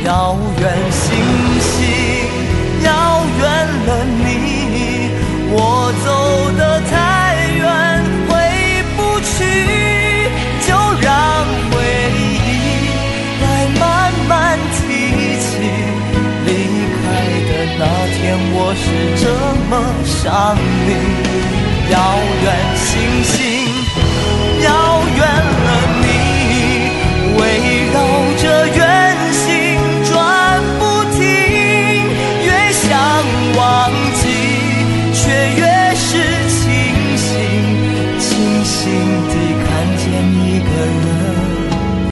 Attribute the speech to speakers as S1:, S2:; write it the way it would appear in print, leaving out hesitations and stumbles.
S1: 遥远星星，遥远了你，我走得太远，回不去，就让回忆来慢慢提起。离开的那天，我是这么想你，遥远星星。